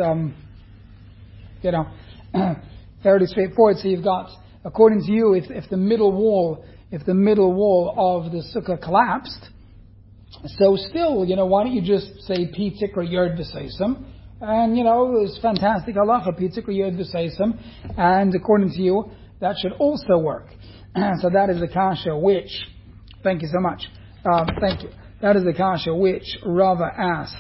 fairly straightforward. So you've got, according to you, if the middle wall of the sukkah collapsed, so still, why don't you just say Pi Tikra Yerd V'Seisim? And, it's fantastic halacha, Pi Tikra Yerd V'Seisim. And according to you, that should also work. So that is the kasha which, thank you so much. Thank you. That is the kasha which Rava asked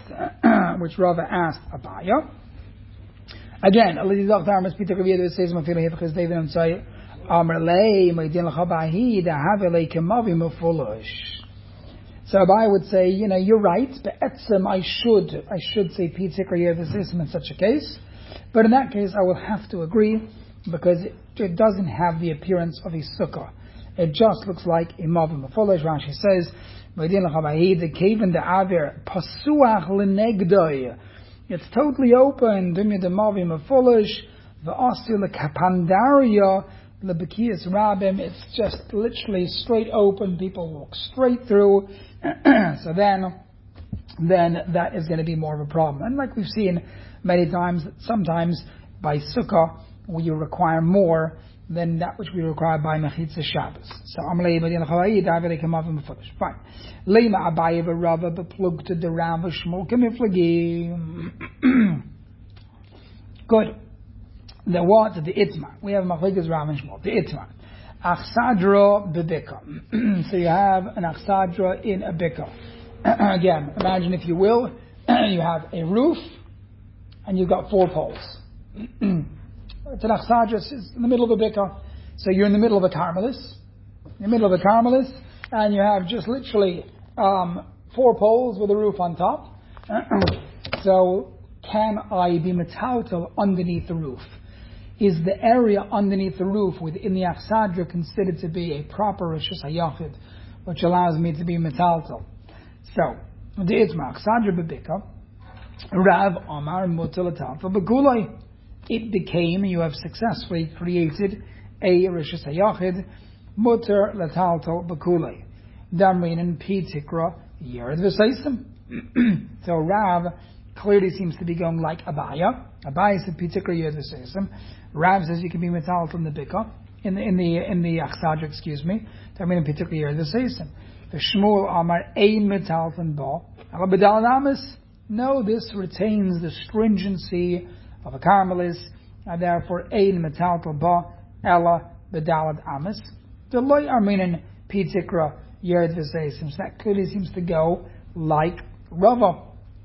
Abaya. Again, Pi Tikra Yerd V'Seisim Afil Hifchis David and Say, Amrlei Meidin L'Chabahi Dahavelei Kemavi Mufulush. So Abai would say, you're right, but etzem, I should say Pi Tikra Yerd V'Seisim in such a case. But in that case, I will have to agree, because it doesn't have the appearance of a sukkah. It just looks like a mavim mefolish. Rashi says, Meidin l'chabahi the kaven the aver pasuach l'negdoi. It's totally open. Dumya the mavim mefolish v'astu l'kapandaria l'bekias rabim. It's just literally straight open. People walk straight through. So then that is going to be more of a problem. And like we've seen many times, sometimes by sukkah we require more than that which we require by Mechitza Shabbos. So Amalei Medina Chavai David Kamavim B'Fudish. Fine. Leima Abaye Rava beplug to the Rav Shmuel Kemiflagi. Good. The what? The Itma. We have Machlikas Rav and Shmuel. The Itma. Achsadra bebika. So you have an achsadra in a bika. Again, imagine if you will, you have a roof and you've got 4 poles. It's an achsadra, it's in the middle of a bika. So you're in the middle of a carmelis. And you have just literally 4 poles with a roof on top. So can I be metaltal underneath the roof? Is the area underneath the roof within the achsadra considered to be a proper rishus hayachid, which allows me to be metaltal? So, the itma achsadra bebika, Rav Amar mutal metaltal begulai. It became, you have successfully created a rishus hayachid, mutar letaltal bekulai. Damrin Pi Tikra Yerd V'Seisim. So Rav clearly seems to be going like Abaya. Abaya said Pi Tikra Yerd V'Seisim. Rav says you can be metal from the bika in the achsadra, excuse me. Damrin Pi Tikra Yerd V'Seisim. The Shmuel Amar Ein metal from Ba. Ala B'Dal Amis. No, this retains the stringency of a carmelis, and therefore Ein metal from Ba. Ela B'Dal Amis. The Loi Arminin Pi Tikra Yerd V'Seisim. So that clearly seems to go like Rava.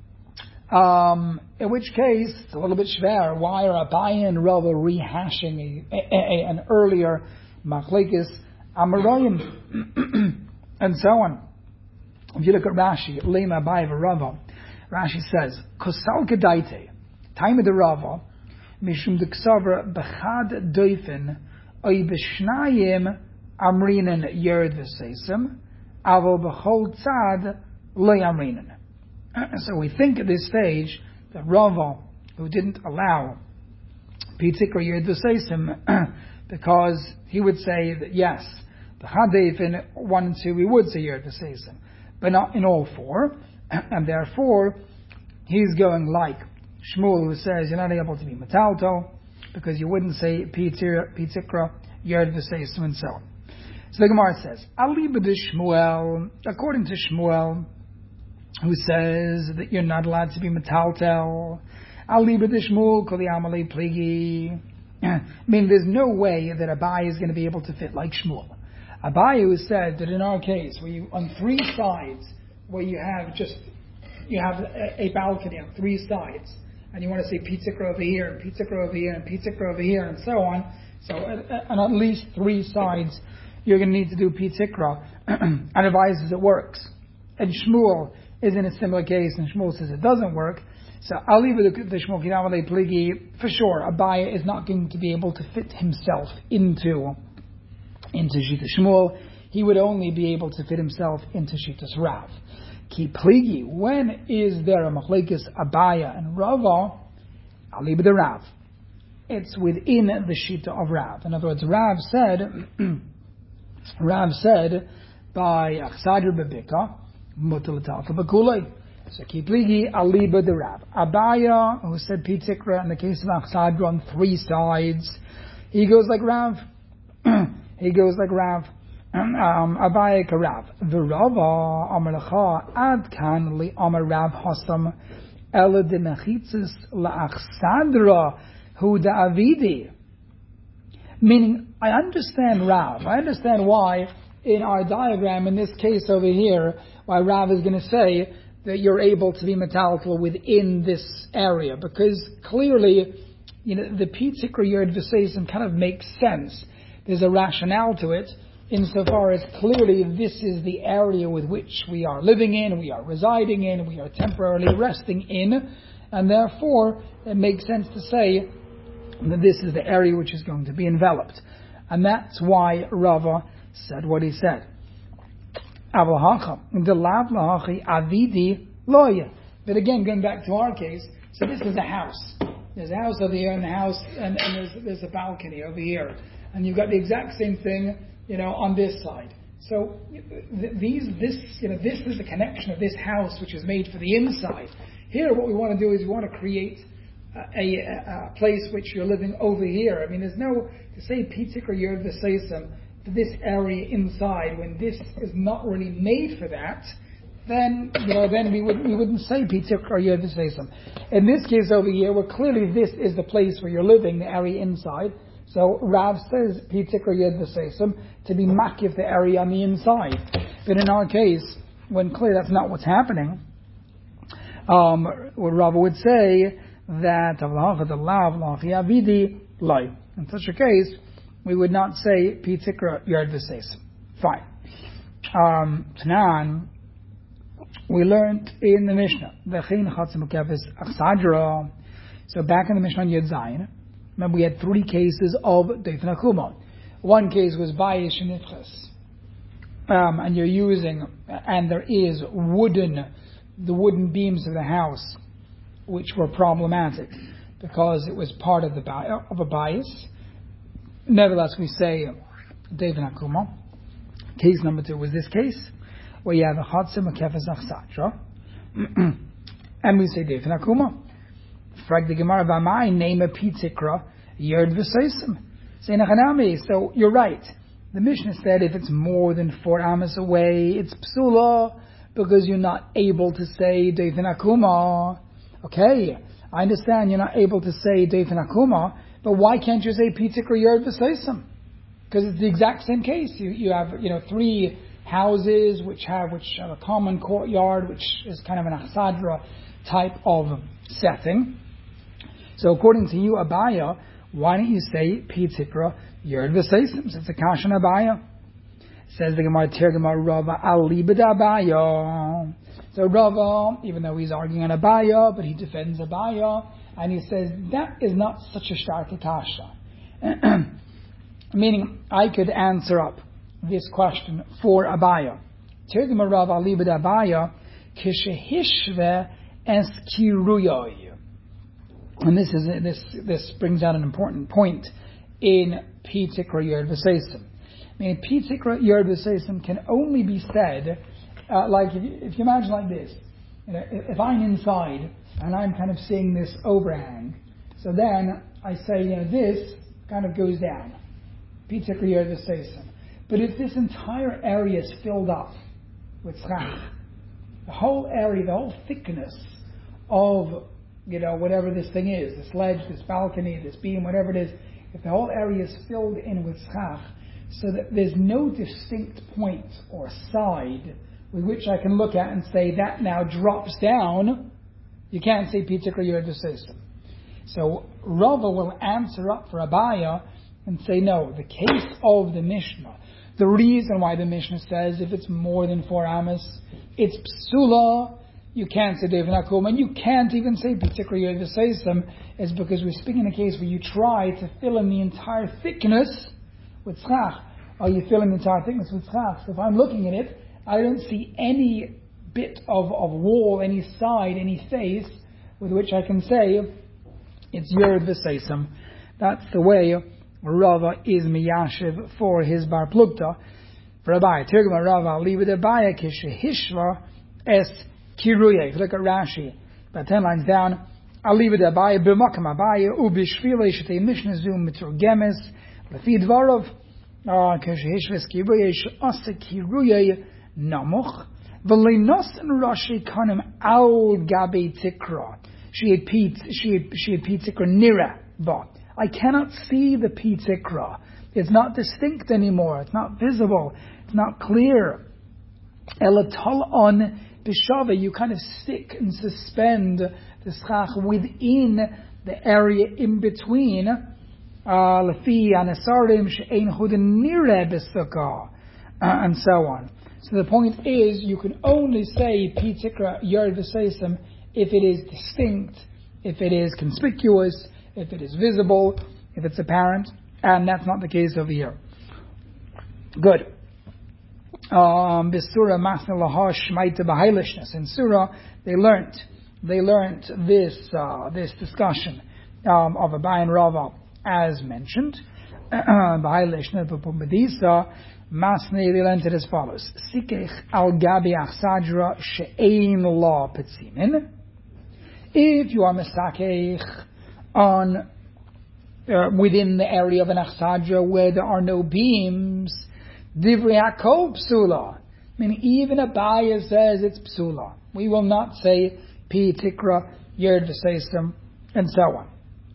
In which case, it's a little bit schwer. Why are Abaye and Rava rehashing an earlier machlekes Amoraim and so on? If you look at Rashi, Lema Abaye Rava, Rashi says, Kosal Kedaite, time of the Rava, Mishum de Ksavra Bechad Doifin, Oy Beshnayim Amrinen Yerd V'Seisim, Avo B'chol Tzad Loy Amrinen. So we think at this stage that Rava, who didn't allow Pi Tikra Yerd V'Seisim, because he would say that yes, the Hadef in 1 and 2 we would say Yerd V'Seisim, but not in all 4, and therefore he's going like Shmuel, who says you're not able to be metalto because you wouldn't say Pi Tikra Yerd V'Seisim and so on. So the Gemara says, Ali b'dish Shmuel, according to Shmuel, who says that you're not allowed to be metaltel. Ali b'dish Shmuel kol yamalei pligi. I mean, there's no way that Abaye is going to be able to fit like Shmuel. Abaye who said that in our case, where you on 3 sides, where you have a balcony on 3 sides, and you want to say Pitikra over here, and Pitikra over here, and Pitikra over here, and so on. So on at least 3 sides, you're going to need to do Pitikra, and advises it works. And Shmuel is in a similar case, and Shmuel says it doesn't work. So I'll leave it the Shmuel Kidamale Pligi. For sure, Abaya is not going to be able to fit himself into Shita Shmuel. He would only be able to fit himself into Shitas Rav. Ki Pligi, when is there a Machlekes Abaya and Rava? I'll leave it the Rav. It's within the Shita of Rav. In other words, Rav said by Achsadr Bebika, Mutalatal Bakulei. So Kipligi Aliba the Rav. Abaya, who said Pitikra in the case of Achsadr on 3 sides, he goes like Rav. Abaya Karav. Virava Amarcha Adkan Li Amar Rav Hasam Ela de Mechitzis La Achsadra Hu da Avidi. Meaning, I understand Rav. I understand why in our diagram, in this case over here, why Rav is going to say that you're able to be metaltal within this area, because clearly, the Pitikra Yerd V'Seisim kind of makes sense. There's a rationale to it, insofar as clearly this is the area with which we are living in, we are residing in, we are temporarily resting in, and therefore it makes sense to say that this is the area which is going to be enveloped. And that's why Rava said what he said. But again, going back to our case, so this is a house. There's a house over here, and there's a balcony over here, and you've got the exact same thing, on this side. So this is the connection of this house, which is made for the inside. Here, what we want to do is we want to create a place which you're living over here. I mean, there's no to say Pitikra Yerd V'Seisim for this area inside when this is not really made for that. Then we wouldn't say Pitikra Yerd V'Seisim. In this case over here, where clearly this is the place where you're living, the area inside. So Rav says Pitikra Yerd V'Seisim to be makif the area on the inside. But in our case, when clearly that's not what's happening, what Rav would say that in such a case, we would not say Pitikra Yerd V'Seisim. Fine. Tanan, we learned in the Mishnah, so back in the Mishnah on Yud Zayin, remember we had 3 cases of Deifin Akuma. One case was Bayish Nitches, and you're using, and there is the wooden beams of the house, which were problematic because it was part of a bias. Nevertheless, we say Deifin Akuma. Case number 2 was this case, where you have a Chatzim Akefes Achsatra, and we say Deifin Akuma. Frag the Gemara V'amai name a Pitikra Yerd V'Seisim. Say Nachanami. So you're right. The Mishnah said if it's more than 4 amas away, it's psula because you're not able to say Deifin Akuma. Okay, I understand you're not able to say Deifin Akuma, but why can't you say Pitikra Yerd V'Seisim? Because it's the exact same case. You have 3 houses which have a common courtyard, which is kind of an achsadra type of setting. So according to you, Abaya, why don't you say Pitikra Yerd V'Seisim? It's a kashan Abaya. Says the Gemara Tergama Rava Alibad Abaya. So Rava, even though he's arguing on Abaya, but he defends Abaya, and he says that is not such a starke kasha. Meaning, I could answer up this question for Abaya. Tergama Rava Alibad Abaya Kishehishve Eskiruyoy. And this brings out an important point in Pitikra Yerd V'Seisim. I mean, Pitikra Yerd V'Seisim can only be said, like if you imagine like this, if I'm inside and I'm kind of seeing this overhang, so then I say, this kind of goes down. Pitikra Yerd V'Seisim. But if this entire area is filled up with schach, the whole area, the whole thickness of whatever this thing is, this ledge, this balcony, this beam, whatever it is, if the whole area is filled in with schach, so that there's no distinct point or side with which I can look at and say that now drops down, You can't say Pitikra Yerd V'Seisem. So Rava will answer up for Abaya and say, no, the case of the Mishnah, the reason why the Mishnah says if it's more than 4 amas, it's psula, you can't say Dev Nakum, and you can't even say Pitikra Yerd V'Seisem, is because we're speaking in a case where you try to fill in the entire thickness with tzchach. Are you filling the entire thickness with tzchach? So if I'm looking at it, I don't see any bit of wall, any side, any face with which I can say it's Yerd V'Seisem. That's the way Rava is miyashiv for his bar plukta. For Abaya, Tirgum Rava, leave it Abaya kishehishva es kiruye. If you look at Rashi, about 10 lines down, I'll leave it Abaya b'makam Abaya ubishvile shetei mishnah zum miturgemes lefi dvarov kishehishva es kiruye she'asa kiruye namuch v'leinos en Rashi kanim al gabe tikra. She had Tikra nira, but I cannot see the Tikra. It's not distinct anymore. It's not visible. It's not clear. Elatal on bishava, you kind of stick and suspend the schach within the area in between. Lefi anasarim she'ein chudin nira b'sukkah, and so on. So the point is, you can only say Tikra Yerd V'Seisem if it is distinct, if it is conspicuous, if it is visible, if it's apparent, and that's not the case over here. Good. Bisura masna lahash maita b'hailishness. In Surah, they learnt this discussion of Abaya and Rava as mentioned. B'hailishness b'pumbedisa masna, they learnt it as follows: Sikech al gabi achsadra she'ein la petzimin. If you are mesakech on within the area of an achsadra where there are no beams, divrei hakol psula. I mean, even Abaya says it's psula. We will not say pi tikra yerd v'seisem and so on.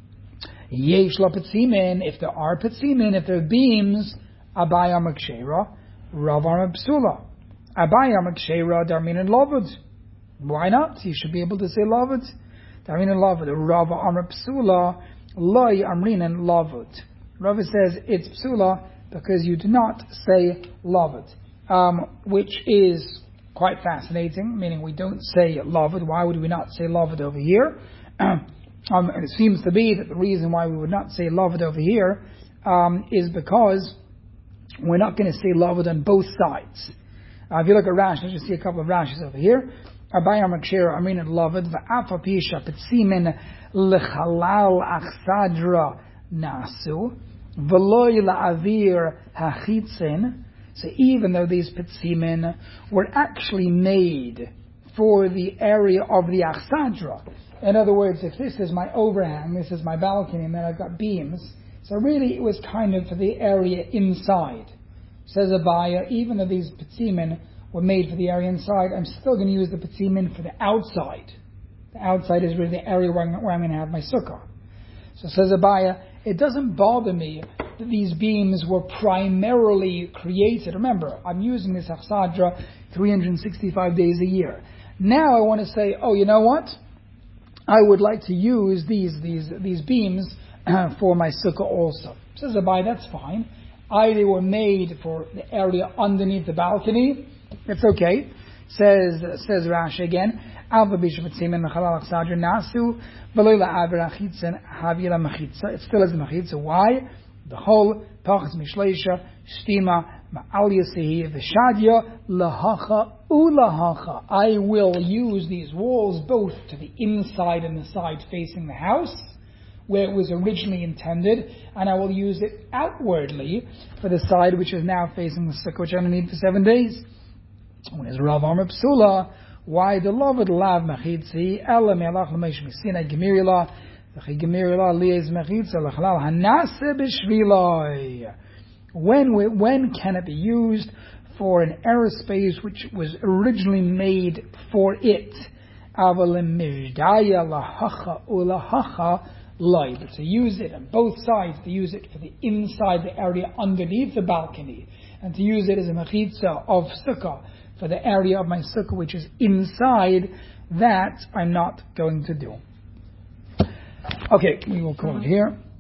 Yesh la petzimin. If there are petzimin, if there are beams, Abaya makshera, Rav Amar psula. Abaya makshera darmin and lavud. Why not? You should be able to say lavud. Darmin and lavud. Rav Amar psula. Loi amrin and lavud. Rava says it's psula because you do not say lavud, which is quite fascinating. Meaning we don't say lavud. Why would we not say lavud over here? And it seems to be that the reason why we would not say lavud over here is because we're not going to say lavud on both sides. If you look at Rashi, you see a couple of Rashis over here. Abaya Makshera Amrin and Lavud Va'afa Pisha Petzimin Lechalal Achsadra Nasu Veloy La'avir Hachitzin. So even though these Petzimin were actually made for the area of the Achsadra, in other words, if this is my overhang, this is my balcony, and then I've got beams, so really it was kind of for the area inside. Says Abaya, even though these Petzimin were made for the area inside, I'm still going to use the petzimin for the outside. The outside is really the area where I'm going to have my sukkah. So says Abaya, it doesn't bother me that these beams were primarily created. Remember, I'm using this achsadra 365 days a year. Now I want to say, oh, you know what? I would like to use these beams for my sukkah also. Says Abaya, that's fine. They were made for the area underneath the balcony. It's okay. Says Rashi again. It still is machitza. Why? The whole pachas mishleisha stima ma'al yasehi v'shadya lahacha ulahacha. I will use these walls both to the inside and the side facing the house, where it was originally intended, and I will use it outwardly for the side which is now facing the sukkah, which I'm going to need for 7 days. When is Rav Amar psula? Why the lavud lav mechitzi ela me'alach l'meish misina gemirila v'chi gemirila li'ez mechitza l'chalal hanase b'shviloi. When can it be used for an aerospace which was originally made for it? Avalim mijdaya lahacha ulahacha. But to use it on both sides, to use it for the inside, the area underneath the balcony, and to use it as a mechitza of sukkah for the area of my sukkah which is inside, that I'm not going to do. Okay, we will call it here.